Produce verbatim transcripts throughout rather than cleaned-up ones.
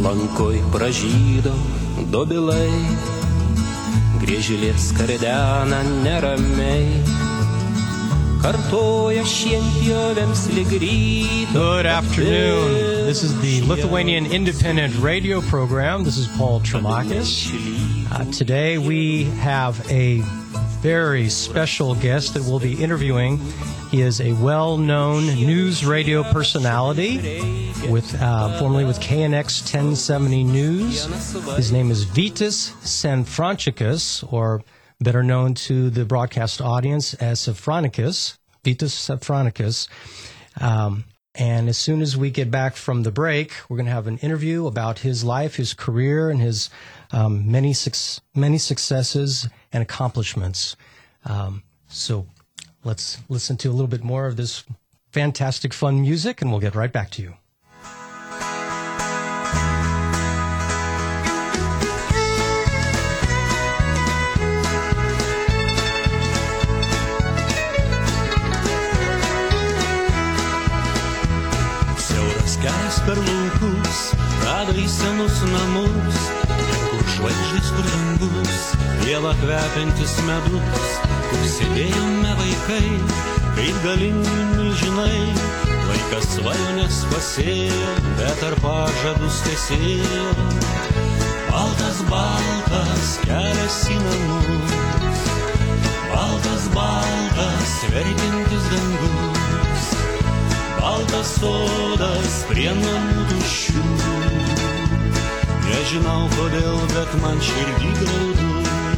Lankoj pražydo dobilai, griežlės kardena neramiai, kartoja šienpjovėms lyg ryto. Good afternoon. This is the Lithuanian Independent Radio Program. This is Paul Tremakis. Uh, today we have a very special guest that we'll be interviewing. He is a well-known news radio personality, with uh, formerly with K N X ten seventy News. His name is Vytis Sanfrančikas, or better known to the broadcast audience as Safronicus, Vytis Safronicus. Um, and as soon as we get back from the break, we're going to have an interview about his life, his career, and his um, many suc- many successes and accomplishments. Um, so let's listen to a little bit more of this fantastic, fun music, and we'll get right back to you. Kelias per laukus, veda į senus namus, kur žvaigždės, kur dangus, pieva kvepiantis medus, kur sėdėjome vaikai, kaip galingi milžinai, laikas svajonės pasėjo, bet ar pažadus tesėjo. Baltas, baltas kelias į namus, baltas, baltas verkiantis dangus, baltas sodas prie namų tuščių. Nežinau kodėl, bet man širdį graudu.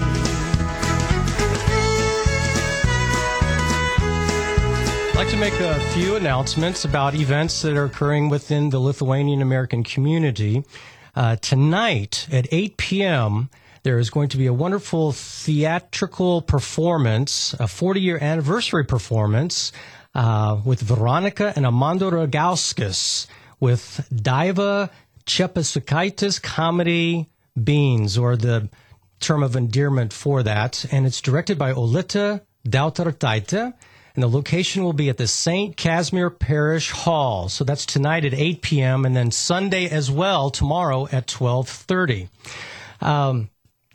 I'd like to make a few announcements about events that are occurring within the Lithuanian American community. Uh, tonight at eight p.m., there is going to be a wonderful theatrical performance, a forty-year anniversary performance, Uh, with Veronica and Amando Ragauskas, with Daiva Chepasukaitis Comedy Beans, or the term of endearment for that. And it's directed by Olita Dautartaite, and the location will be at the Saint Casimir Parish Hall. So that's tonight at eight p.m., and then Sunday as well, tomorrow at twelve thirty. Um,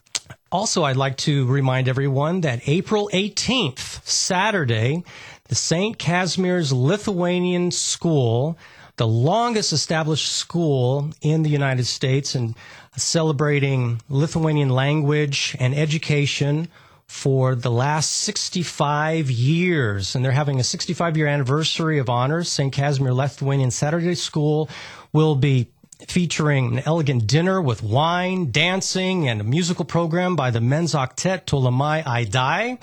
also, I'd like to remind everyone that April eighteenth, Saturday, the Saint Casimir's Lithuanian School, the longest established school in the United States, and celebrating Lithuanian language and education for the last sixty-five years. And they're having a sixty-five-year anniversary of honors. Saint Casimir Lithuanian Saturday School will be featuring an elegant dinner with wine, dancing, and a musical program by the men's octet Tolamai Aidai.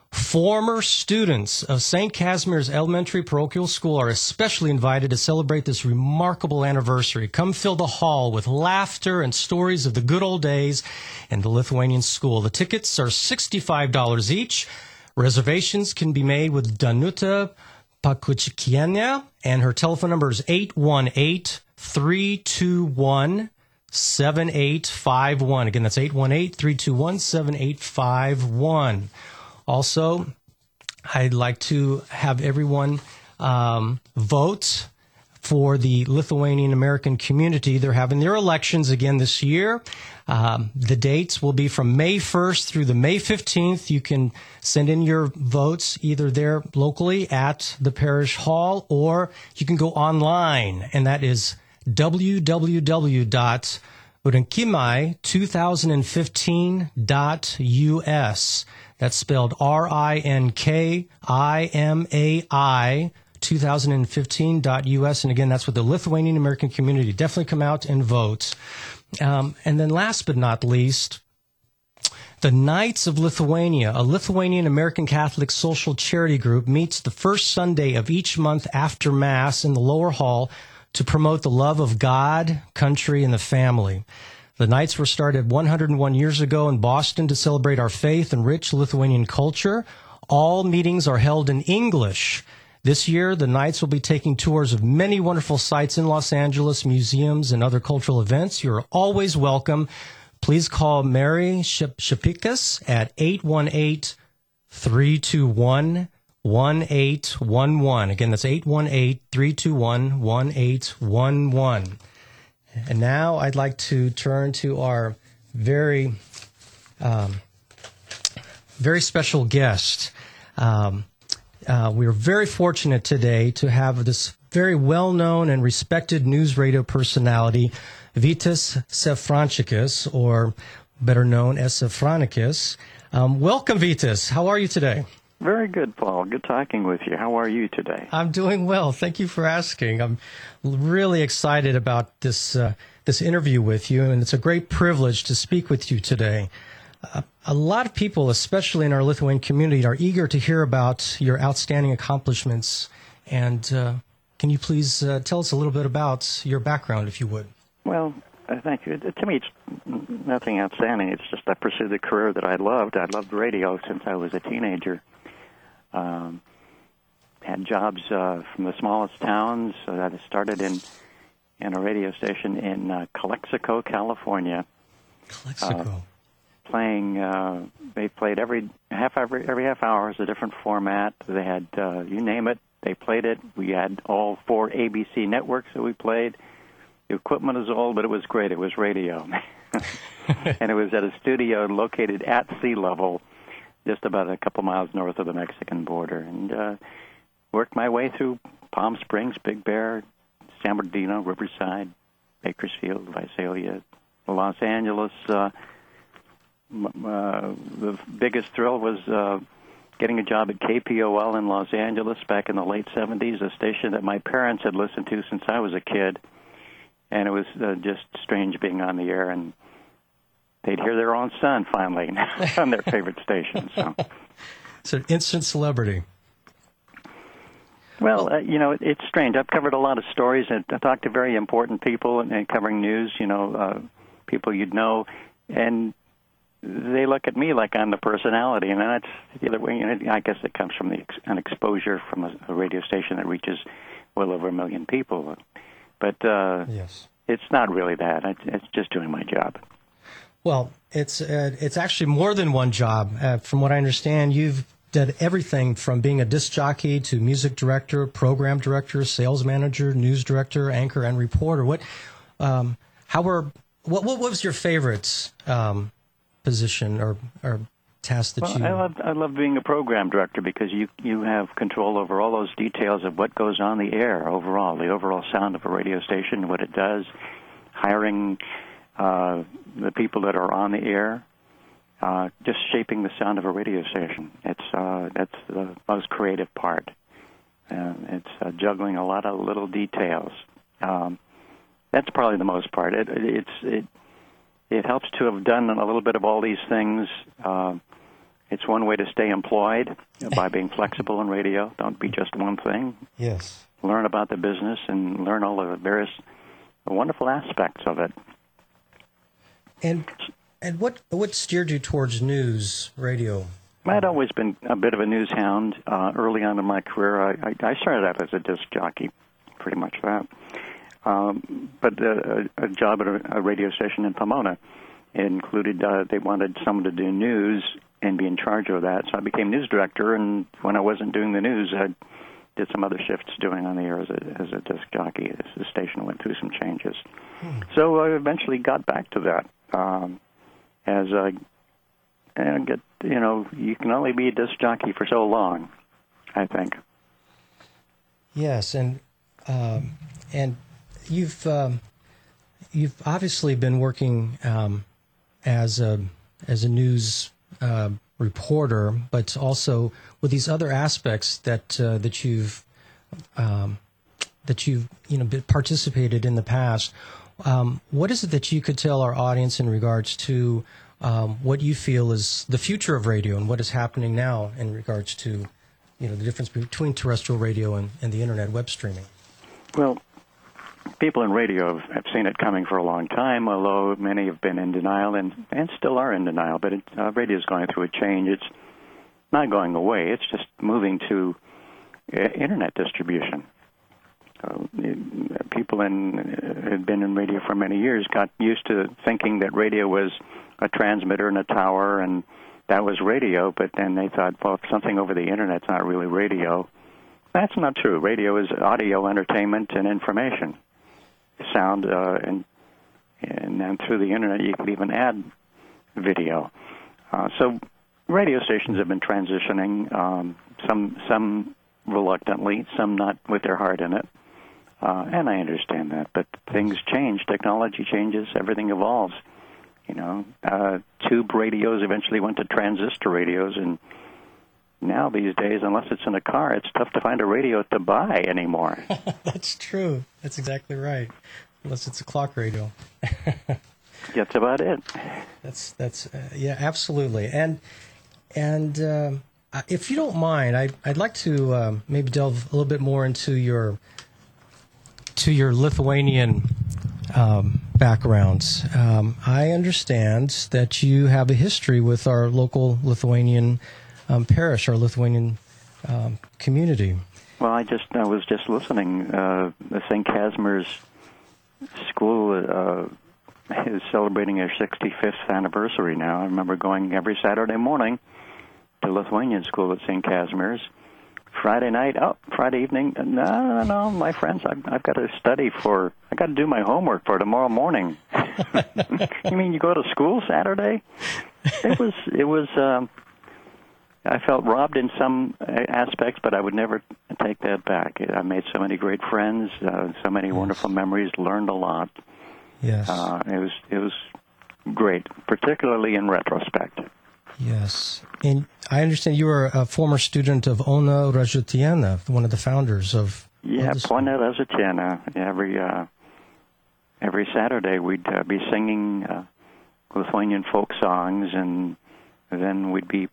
Former students of Saint Casimir's Elementary Parochial School are especially invited to celebrate this remarkable anniversary. Come fill the hall with laughter and stories of the good old days in the Lithuanian school. The tickets are sixty-five dollars each. Reservations can be made with Danuta Pakuchikienia, and her telephone number is eight one eight, three two one, seven eight five one. Again, that's eight one eight, three two one, seven eight five one. Also, I'd like to have everyone um, vote for the Lithuanian American community. They're having their elections again this year. Um, the dates will be from May first through the May fifteenth. You can send in your votes either there locally at the parish hall, or you can go online, and that is w w w dot rinkimai twenty fifteen dot u s. That's spelled R I N K I M A I twenty fifteen dot U S. And again, that's with the Lithuanian American community. Definitely come out and vote. Um, and then last but not least, the Knights of Lithuania, a Lithuanian American Catholic social charity group, meets the first Sunday of each month after Mass in the lower hall to promote the love of God, country, and the family. The Knights were started one hundred one years ago in Boston to celebrate our faith and rich Lithuanian culture. All meetings are held in English. This year, the Knights will be taking tours of many wonderful sites in Los Angeles, museums, and other cultural events. You're always welcome. Please call Mary Shapikas at eight one eight, three two one, one eight one one. Again, that's eight one eight, three two one, one eight one one. And now I'd like to turn to our very, um, very special guest. Um, uh, we're very fortunate today to have this very well-known and respected news radio personality, Vitas Safranchikis, or better known as Safranicus. Um, welcome, Vitas. How are you today? Very good, Paul. Good talking with you. How are you today? I'm doing well. Thank you for asking. I'm really excited about this uh, this interview with you, and it's a great privilege to speak with you today. Uh, a lot of people, especially in our Lithuanian community, are eager to hear about your outstanding accomplishments. And uh, can you please uh, tell us a little bit about your background, if you would? Well, uh, thank you. To me, it's nothing outstanding. It's just I pursued the career that I loved. I loved radio since I was a teenager. Um, had jobs uh, from the smallest towns. So I started in in a radio station in uh, Calexico, California. Calexico. Uh, playing, uh, they played every half every every half hour is a different format. They had uh, you name it, they played it. We had all four A B C networks that we played. The equipment is old, but it was great. It was radio, and it was at a studio located at sea level, just about a couple miles north of the Mexican border, and uh, worked my way through Palm Springs, Big Bear, San Bernardino, Riverside, Bakersfield, Visalia, Los Angeles. Uh, uh, the biggest thrill was uh, getting a job at K P O L in Los Angeles back in the late seventies, a station that my parents had listened to since I was a kid, and it was uh, just strange being on the air and they'd hear their own son finally on their favorite station. So, it's an instant celebrity. Well, uh, you know, it, it's strange. I've covered a lot of stories and I talked to very important people and, and covering news. You know, uh, people you'd know, and they look at me like I'm the personality, and that's the other way. And I guess it comes from the ex- an exposure from a, a radio station that reaches well over a million people. But uh, yes, it's not really that. It's, it's just doing my job. Well, it's uh, it's actually more than one job. Uh, from what I understand, you've done everything from being a disc jockey to music director, program director, sales manager, news director, anchor, and reporter. What, um, how were what what was your favorite um, position or or task that well, you? I love I love being a program director because you you have control over all those details of what goes on the air overall, the overall sound of a radio station, what it does, hiring. Uh, the people that are on the air, uh, just shaping the sound of a radio station. It's uh, that's the most creative part. Uh, it's uh, juggling a lot of little details. Um, that's probably the most part. It, it, it's it it helps to have done a little bit of all these things. Uh, it's one way to stay employed by being flexible in radio. Don't be just one thing. Yes. Learn about the business and learn all the various wonderful aspects of it. And and what what steered you towards news radio? I'd always been a bit of a news hound. Uh, early on in my career, I, I started out as a disc jockey, pretty much that. Um, but uh, a job at a, a radio station in Pomona included uh, they wanted someone to do news and be in charge of that. So I became news director, and when I wasn't doing the news, I did some other shifts doing on the air as a, as a disc jockey. The station went through some changes. Hmm. So I eventually got back to that. Um, as I and get, you know, you can only be a disc jockey for so long, I think. Yes, and um, and you've um, you've obviously been working um, as a as a news uh, reporter, but also with these other aspects that uh, that you've um, that you've you know participated in the past. Um, what is it that you could tell our audience in regards to um, what you feel is the future of radio and what is happening now in regards to, you know, the difference between terrestrial radio and, and the internet web streaming? Well, people in radio have, have seen it coming for a long time, although many have been in denial and, and still are in denial. But it, uh, radio is going through a change. It's not going away. It's just moving to uh, internet distribution. Uh, people in uh, had been in radio for many years got used to thinking that radio was a transmitter and a tower, and that was radio. But then they thought, well, if something over the internet's not really radio. That's not true. Radio is audio entertainment and information, sound uh, and and then through the internet you could even add video. Uh, so radio stations have been transitioning, um, some some reluctantly, some not with their heart in it, uh, and I understand that. But things change, technology changes, everything evolves. You know, uh, tube radios eventually went to transistor radios, and now these days, unless it's in a car, it's tough to find a radio to buy anymore. That's true. That's exactly right. Unless it's a clock radio. That's about it. That's that's uh, yeah, absolutely. And and um, if you don't mind, I I'd like to um, maybe delve a little bit more into your to your Lithuanian um, backgrounds. Um, I understand that you have a history with our local Lithuanian um, parish, our Lithuanian um, community. Well, I just I was just listening. Uh, the Saint Casimir's School uh, is celebrating their sixty-fifth anniversary now. I remember going every Saturday morning to Lithuanian school at Saint Casimir's. Friday night, oh, Friday evening, no, no, no, my friends, I've, I've got to study for, I've got to do my homework for tomorrow morning. You mean you go to school Saturday? It was, it was, um, I felt robbed in some aspects, but I would never take that back. I made so many great friends, uh, so many yes. wonderful memories, learned a lot. Yes. Uh, it was, it was great, particularly in retrospect. Yes. And I understand you were a former student of Ona Razutiena, one of the founders of... Yeah, of Ona Razutiena. Every, uh, every Saturday we'd uh, be singing uh, Lithuanian folk songs, and then we'd be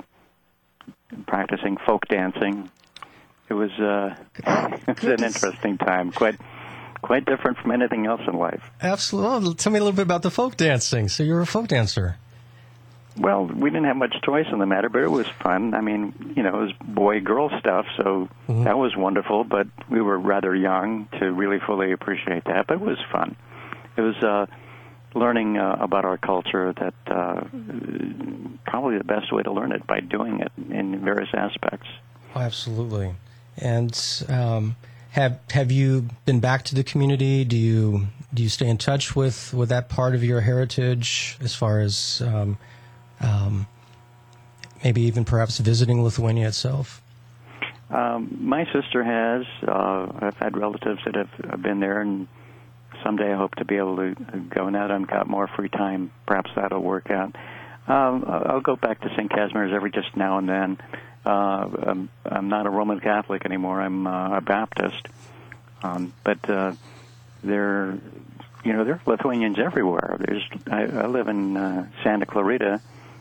practicing folk dancing. It was, uh, it was an interesting time, quite quite different from anything else in life. Absolutely. Tell me a little bit about the folk dancing. So you were a folk dancer. Well, we didn't have much choice in the matter, but it was fun. I mean, you know, it was boy-girl stuff, so mm-hmm. that was wonderful, but we were rather young to really fully appreciate that, but it was fun. It was uh, learning uh, about our culture that uh, probably the best way to learn it, by doing it in various aspects. Oh, absolutely. And um, have have you been back to the community? Do you do you stay in touch with, with that part of your heritage as far as... Um, Um, maybe even perhaps visiting Lithuania itself? Um, my sister has. Uh, I've had relatives that have, have been there, and someday I hope to be able to go. Now that I've got more free time, perhaps that'll work out. Um, I'll go back to Saint Casimir's every just now and then. Uh, I'm, I'm not a Roman Catholic anymore. I'm uh, a Baptist. Um, but uh, there, you know, there are Lithuanians everywhere. There's. I, I live in uh, Santa Clarita.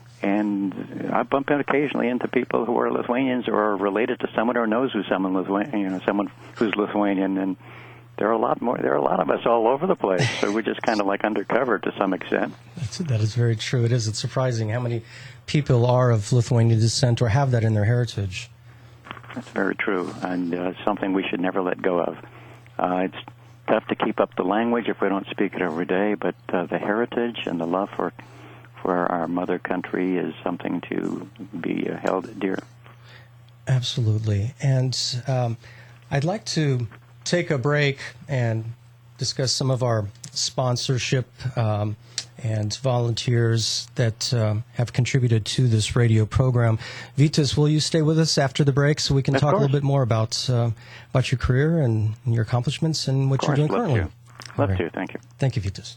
And I bump in occasionally into people who are Lithuanians or are related to someone or knows who someone Lithuanian, you know, someone who's Lithuanian, and there are a lot more. There are a lot of us all over the place, so we're just kind of like undercover to some extent. That's, that is very true. It is. It's surprising how many people are of Lithuanian descent or have that in their heritage. That's very true, and uh, something we should never let go of. Uh, it's tough to keep up the language if we don't speak it every day, but uh, the heritage and the love for for our mother country is something to be uh, held dear. Absolutely. And um, I'd like to take a break and discuss some of our sponsorship um, and volunteers that um, have contributed to this radio program. Vitas, will you stay with us after the break so we can of talk course. a little bit more about uh, about your career and, and your accomplishments and what you're doing love currently? To. Love right. to. Thank you. Thank you, Vitas.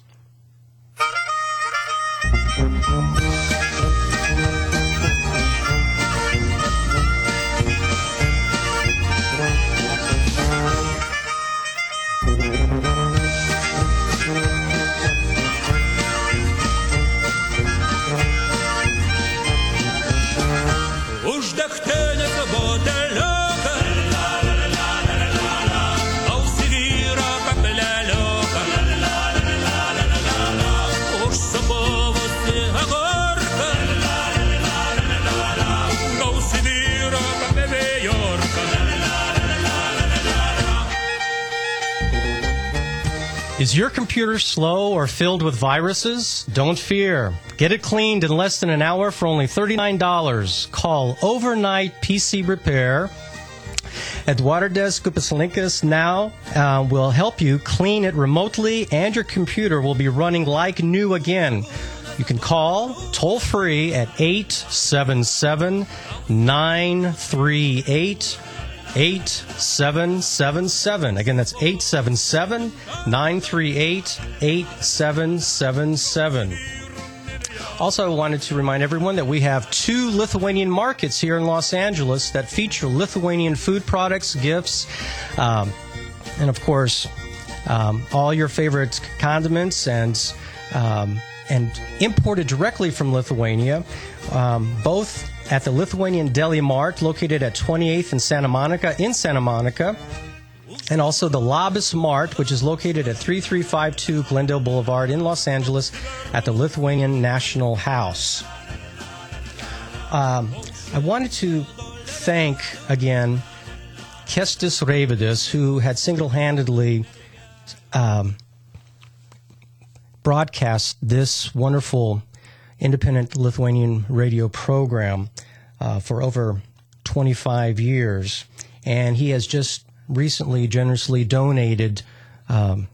Is your computer slow or filled with viruses? Don't fear. Get it cleaned in less than an hour for only thirty-nine dollars. Call Overnight P C Repair Eduardas Kupislinkas now uh, will help you clean it remotely, and your computer will be running like new again. You can call toll-free at eight seven seven, nine three eight, eight seven seven seven. Again, that's eight seven seven, nine three eight, eight seven seven seven. Also, I wanted to remind everyone that we have two Lithuanian markets here in Los Angeles that feature Lithuanian food products, gifts, um, and of course, um, all your favorite condiments and um, and imported directly from Lithuania, um, both at the Lithuanian Deli Mart located at twenty-eighth and Santa Monica in Santa Monica, and also the Labas Mart, which is located at thirty-three fifty-two Glendale Boulevard in Los Angeles at the Lithuanian National House. Um, I wanted to thank, again, Kestis Revidis, who had single-handedly um, broadcast this wonderful independent Lithuanian radio program uh, for over twenty-five years. And he has just recently generously donated um,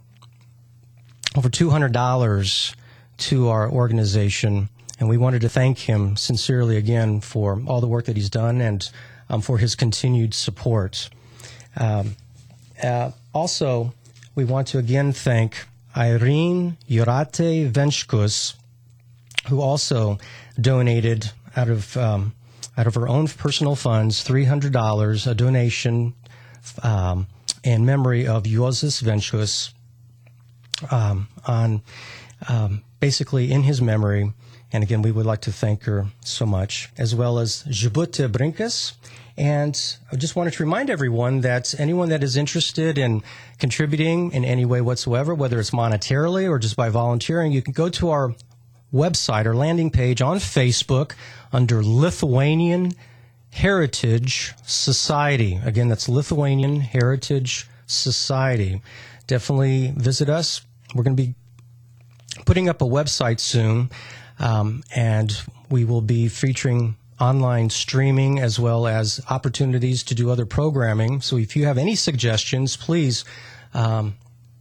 over two hundred dollars to our organization. And we wanted to thank him sincerely again for all the work that he's done and um, for his continued support. Um, uh, also, we want to again thank Irene Jurate Venškus, who also donated out of um, out of her own personal funds three hundred dollars, a donation um, in memory of Juozas Venškus, um, on um, basically in his memory. And again, we would like to thank her so much, as well as Žibutė Brinkas. And I just wanted to remind everyone that anyone that is interested in contributing in any way whatsoever, whether it's monetarily or just by volunteering, you can go to our website, our landing page on Facebook under Lithuanian Heritage Society. Again, that's Lithuanian Heritage Society. Definitely visit us. We're going to be putting up a website soon, um, and we will be featuring online streaming as well as opportunities to do other programming. So if you have any suggestions, please um,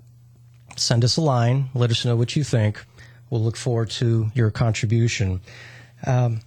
send us a line. Let us know what you think. We'll look forward to your contribution. Um,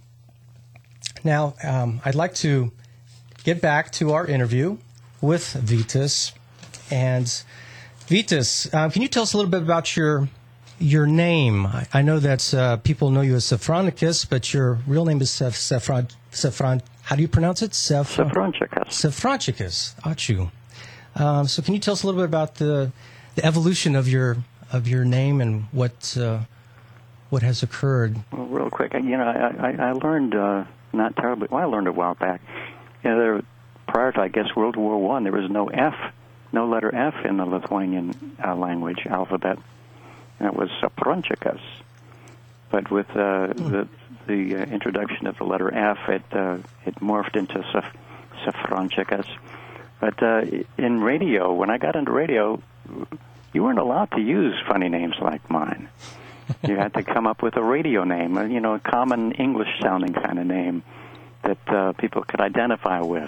now, um, I'd like to get back to our interview with Vytis. And Vytis, uh, can you tell us a little bit about your your name? I, I know that uh, people know you as Safronikis, but your real name is Sef, Sefron, Sefron. How do you pronounce it? Sef, Safrončikas. Safrončikas. Achu. Um, so, can you tell us a little bit about the the evolution of your of your name and what uh, what has occurred? Well, real quick, you know, I, I, I learned uh, not terribly. Well, I learned a while back. You know, there, prior to I guess World War One, there was no F, no letter F in the Lithuanian uh, language alphabet. And it was Safrončikas. But with uh, mm. the the uh, introduction of the letter F, it uh, it morphed into Saf, Safrončikas. But uh, in radio, when I got into radio, you weren't allowed to use funny names like mine. You had to come up with a radio name, you know, a common English-sounding kind of name that uh, people could identify with.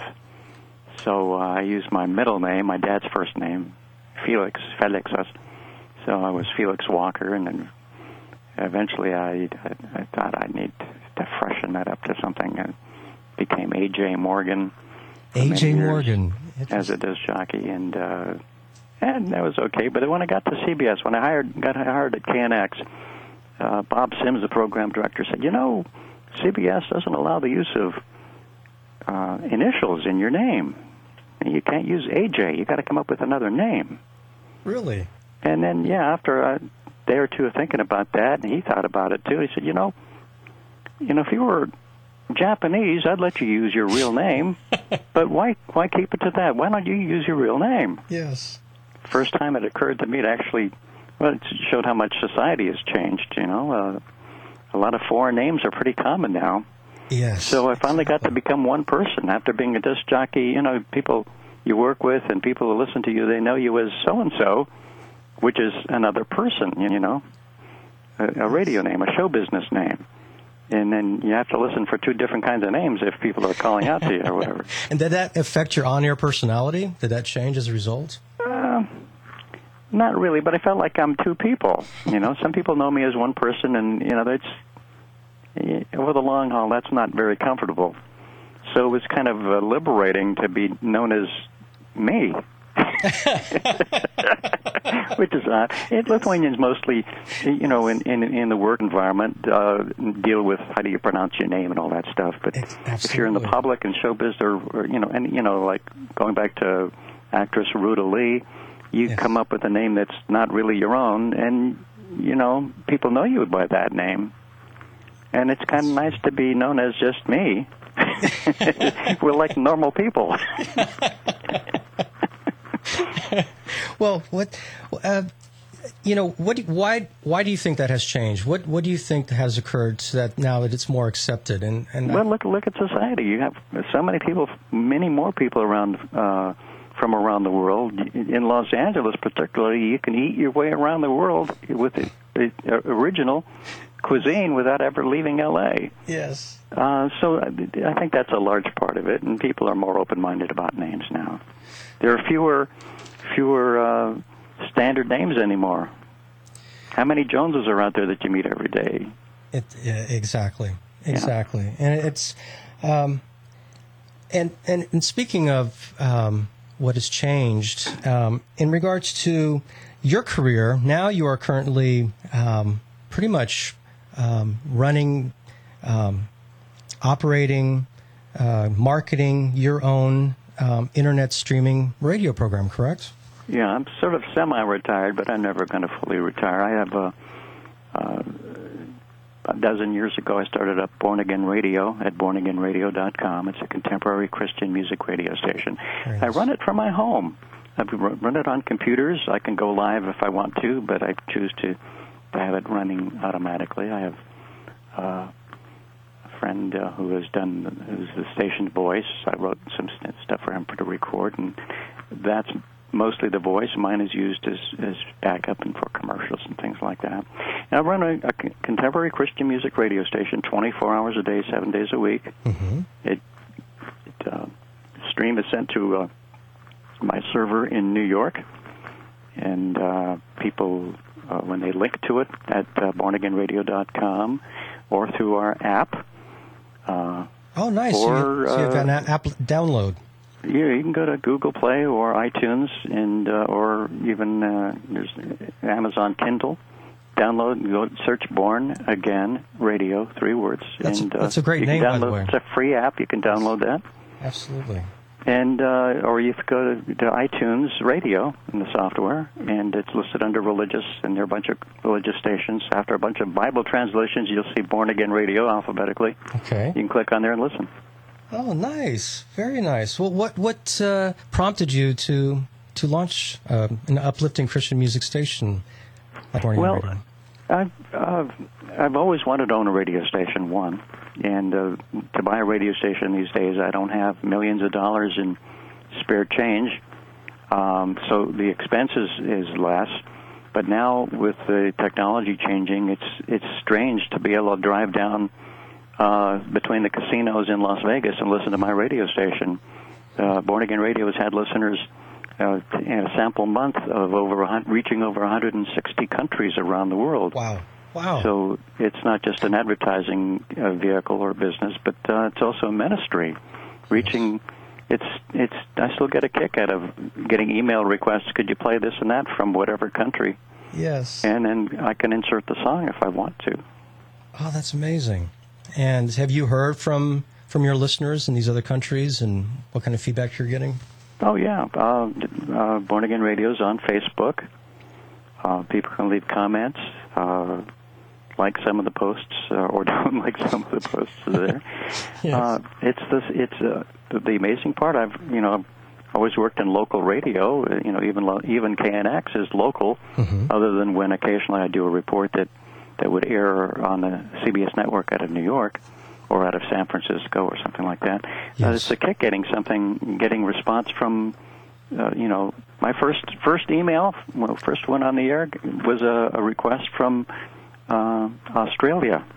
So uh, I used my middle name, my dad's first name, Felix, Felixas. So I was Felix Walker, and then eventually I, I, I thought I need to freshen that up to something, and became A J Morgan. A J Morgan. As a disc jockey, and uh, and that was okay. But when I got to C B S, when I hired got hired at K N X, uh, Bob Sims, the program director, said, you know, C B S doesn't allow the use of uh, initials in your name. You can't use A J. You got to come up with another name. Really? And then, yeah, after a day or two of thinking about that, and he thought about it too, he said, you know, you know, if you were Japanese, I'd let you use your real name, but why why keep it to that? Why don't you use your real name? Yes. First time it occurred to me to actually, well, it showed how much society has changed, you know. Uh, a lot of foreign names are pretty common now. Yes. So I finally got to become one person after being a disc jockey. You know, people you work with and people who listen to you, they know you as so-and-so, which is another person, you know, a, a radio name, a show business name. and then you have to listen for two different kinds of names if people are calling out to you or whatever. And did that affect your on-air personality? Did that change as a result? Uh, not really, but I felt like I'm two people. You know, some people know me as one person, and you know, that's over the long haul, that's not very comfortable. So it was kind of uh, liberating to be known as me. Which is odd. It, Lithuanians mostly, you know, in, in in the work environment, uh, deal with how do you pronounce your name and all that stuff. But if you're in the public and showbiz, or, or you know, and you know, like going back to actress Ruta Lee, you yes. come up with a name that's not really your own, and you know, people know you by that name, and it's kind of nice to be known as just me. We're like normal people. Well, what, uh, you know, what, why, why do you think that has changed? What, what do you think has occurred so that now that it's more accepted? And, and well, look, look at society. You have so many people, many more people around uh, from around the world. In Los Angeles, particularly, you can eat your way around the world with the, the original cuisine without ever leaving L A. Yes. Uh, so I think that's a large part of it, and people are more open-minded about names now. There are fewer fewer uh, standard names anymore. How many Joneses are out there that you meet every day? It, yeah, exactly, exactly. Yeah. And it's um, and, and and speaking of um, what has changed um, in regards to your career, now you are currently um, pretty much um, running, um, operating, uh, marketing your own um, internet streaming radio program, correct? Yeah, I'm sort of semi-retired, but I'm never going to fully retire. I have a, uh, a dozen years ago, I started up Born Again Radio at born again radio dot com. It's a contemporary Christian music radio station. Nice. I run it from my home. I run it on computers. I can go live if I want to, but I choose to, to have it running automatically. I have uh, a friend uh, who has done, who's the station's voice. I wrote some stuff for him to record, and that's mostly the voice. Mine is used as, as backup and for commercials and things like that. And I run a, a contemporary Christian music radio station twenty-four hours a day, seven days a week. Mm-hmm. It, it uh, stream is sent to uh, my server in New York, and uh, people, uh, when they link to it at uh, born again radio dot com or through our app. Uh, oh, nice. Or, so, you, so you've got an app download. Yeah, you can go to Google Play or iTunes, and uh, or even uh, there's Amazon Kindle. Download and go search "Born Again Radio," three words. That's, and, a, uh, that's a great you name, can by download, the way. It's a free app. You can download that. Absolutely. And uh, or you can go to, to iTunes Radio in the software, and it's listed under religious, and there are a bunch of religious stations. After a bunch of Bible translations, you'll see "Born Again Radio" alphabetically. Okay. You can click on there and listen. Oh, nice, very nice. Well, what what uh, prompted you to to launch uh, an uplifting Christian music station at Born Again well, Radio? I've uh, I've always wanted to own a radio station. One, and uh, to buy a radio station these days, I don't have millions of dollars in spare change, um, so the expense is, is less. But now with the technology changing, it's it's strange to be able to drive down Uh, between the casinos in Las Vegas and listen to my radio station. Uh, Born Again Radio has had listeners uh, in a sample month of over a, reaching over one hundred sixty countries around the world. Wow! Wow! So it's not just an advertising uh, vehicle or business, but uh, it's also a ministry. Reaching, yes. it's it's. I still get a kick out of getting email requests. Could you play this and that from whatever country? Yes. And then I can insert the song if I want to. Oh, that's amazing. And have you heard from, from your listeners in these other countries, and what kind of feedback you're getting? Oh, yeah. Uh, uh, Born Again Radio is on Facebook. Uh, people can leave comments, uh, like some of the posts, uh, or don't like some of the posts there. Yes. Uh, it's this. It's uh, the, the amazing part. I've you know I've always worked in local radio. You know, even lo- even K N X is local, mm-hmm. other than when occasionally I do a report that. that would air on the C B S network out of New York or out of San Francisco or something like that. Yes. Uh, it's a kick getting something, getting response from, uh, you know, my first first email, well, first one on the air was a, a request from uh, Australia.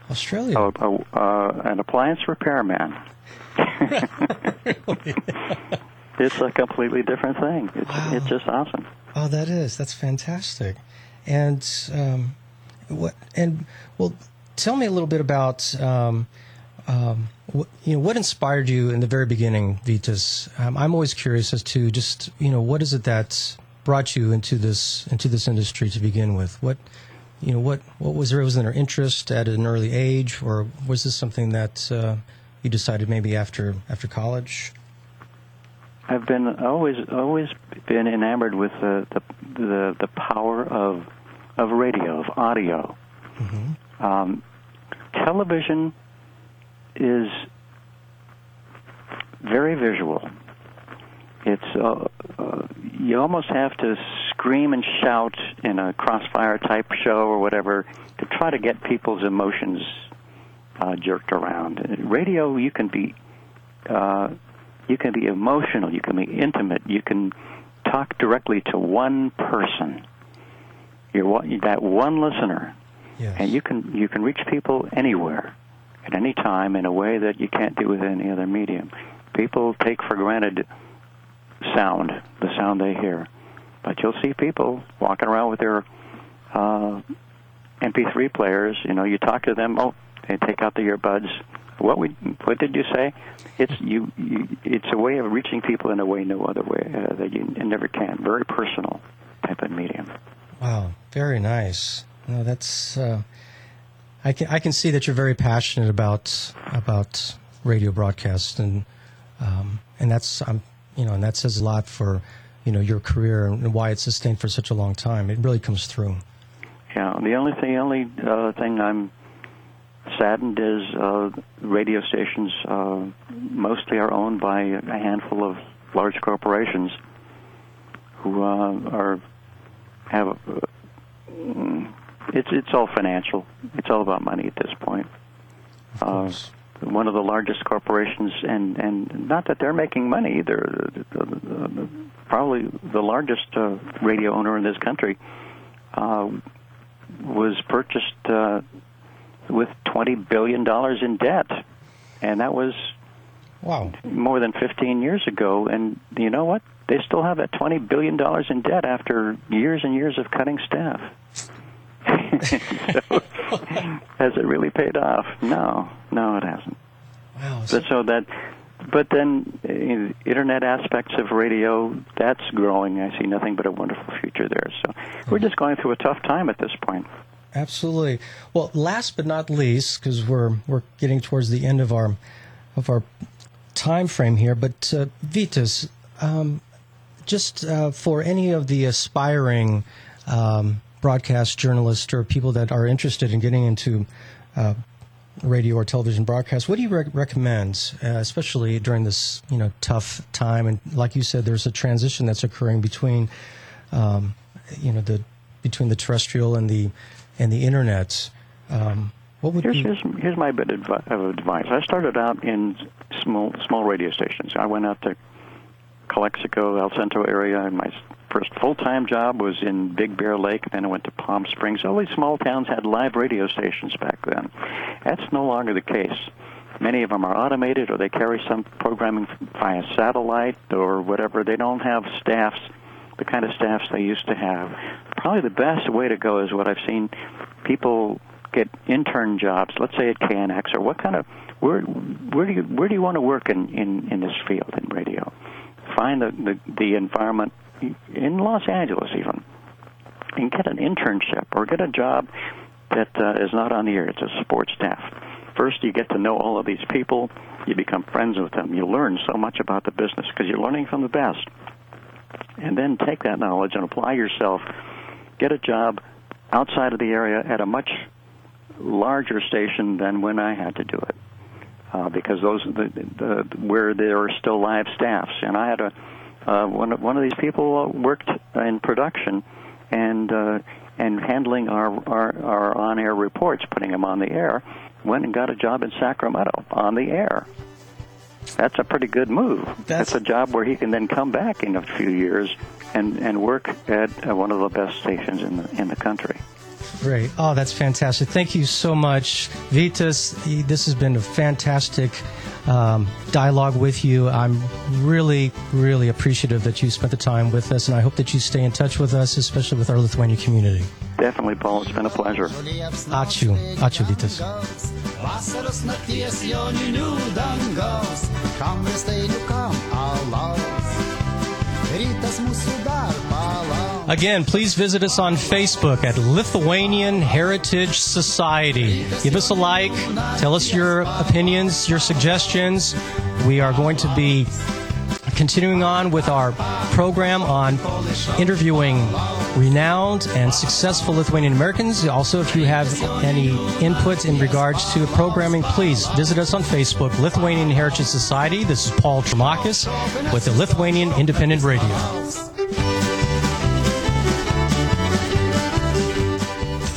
Australia. Oh, oh, uh, an appliance repairman. Really? It's a completely different thing. It's, Wow. it's just awesome. Oh, that is. That's fantastic. And um, what? And well, tell me a little bit about um, um, what, you know, what inspired you in the very beginning, Vitas. Um, I'm always curious as to just you know what is it that brought you into this into this industry to begin with. What you know what what was there was there interest at an early age, or was this something that uh, you decided maybe after after college? I've been always always been enamored with the the the, the power of of radio, of audio. Mm-hmm. Um, television is very visual. It's uh, uh, you almost have to scream and shout in a Crossfire type show or whatever to try to get people's emotions uh, jerked around. Radio, you can be. Uh, You can be emotional. You can be intimate. You can talk directly to one person. You're one, that one listener, Yes. and you can you can reach people anywhere, at any time, in a way that you can't do with any other medium. People take for granted sound, the sound they hear, but you'll see people walking around with their uh, M P three players. You know, you talk to them. Oh, they take out the earbuds. What we what did you say? It's you, you. It's a way of reaching people in a way no other way uh, that you never can. Very personal type of medium. Wow, very nice. No, that's. Uh, I can I can see that you're very passionate about about radio broadcast, and um, and that's I'm you know and that says a lot for you know your career and why it's sustained for such a long time. It really comes through. Yeah. The only thing, the only uh, thing I'm saddened is uh, radio stations uh, mostly are owned by a handful of large corporations who uh, are have uh, it's it's all financial. It's all about money at this point. Uh, one of the largest corporations, and, and not that they're making money, they're uh, probably the largest uh, radio owner in this country, uh, was purchased Uh, with twenty billion dollars in debt. And that was Wow. more than fifteen years ago. And you know what? They still have that twenty billion dollars in debt after years and years of cutting staff. So, has it really paid off? No. No, it hasn't. Wow. But, so that, but then uh, Internet aspects of radio, that's growing. I see nothing but a wonderful future there. So we're just going through a tough time at this point. Absolutely. Well, last but not least, because we're we're getting towards the end of our of our time frame here, but uh, Vitas, um, just uh, for any of the aspiring um, broadcast journalists or people that are interested in getting into uh, radio or television broadcast, what do you re- recommend, uh, especially during this you know tough time? And like you said, there's a transition that's occurring between um, you know the between the terrestrial and the and the internet. Um, what would here's, be... here's here's my bit of advice. I started out in small small radio stations. I went out to Calexico, El Centro area, and my first full-time job was in Big Bear Lake. Then I went to Palm Springs. All these small towns had live radio stations back then. That's no longer the case. Many of them are automated, or they carry some programming via satellite or whatever. They don't have staffs, the kind of staffs they used to have. Probably the best way to go is what I've seen people get intern jobs, let's say at K N X, or what kind of, where where do you where do you want to work in, in, in this field, in radio? Find the, the, the environment in Los Angeles even, and get an internship or get a job that uh, is not on the air. It's a support staff. First, you get to know all of these people. You become friends with them. You learn so much about the business because you're learning from the best. And then take that knowledge and apply yourself. Get a job outside of the area at a much larger station than when I had to do it, uh, because those the, the, where there are still live staffs. And I had a uh, one of, one of these people worked in production and uh, and handling our, our our on-air reports, putting them on the air. Went and got a job in Sacramento on the air. That's a pretty good move. That's, That's a job where he can then come back in a few years and, and work at uh, one of the best stations in the in the country. Great. Oh, that's fantastic. Thank you so much, Vitas. This has been a fantastic um, dialogue with you. I'm really, really appreciative that you spent the time with us, and I hope that you stay in touch with us, especially with our Lithuanian community. Definitely, Paul. It's been a pleasure. Ačiū. Ačiū, Vitas. Vasaros nakties joninių dangaus, kam riestainių, kam alaus, rytas mūsų dar palaus. Again, please visit us on Facebook at Lithuanian Heritage Society. Give us a like. Tell us your opinions, your suggestions. We are going to be continuing on with our program on interviewing renowned and successful Lithuanian Americans. Also, if you have any input in regards to programming, please visit us on Facebook, Lithuanian Heritage Society. This is Paul Tremakis with the Lithuanian Independent Radio.